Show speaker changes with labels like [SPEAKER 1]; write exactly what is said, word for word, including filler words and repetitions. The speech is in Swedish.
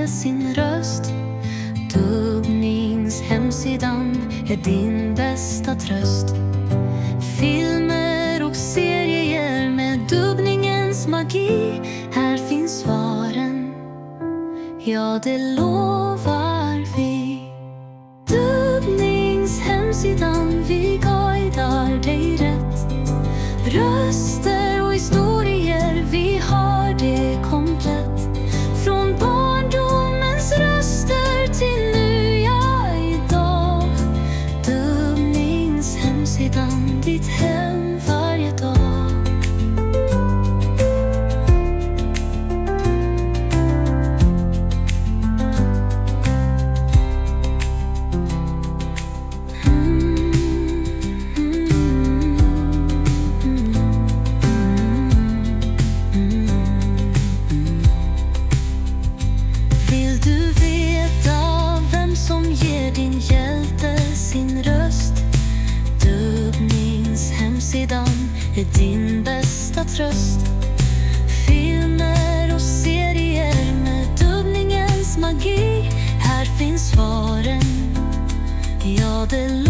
[SPEAKER 1] med sin röst. Dubbningshemsidan är din bästa tröst. Filmer och serier med dubbningens magi. Här finns svaren, ja det lovar vi. Dubbningshemsidan, vi guidar dig rätt. Röster och historier, vi har det komplett. Från barndomens röster till nu, ja idag. Dubbningshemsidan, ditt hem varje dag. Dubbningshemsidan är din bästa tröst. Filmer och serier med dubbningens magi. Här finns svaren, ja det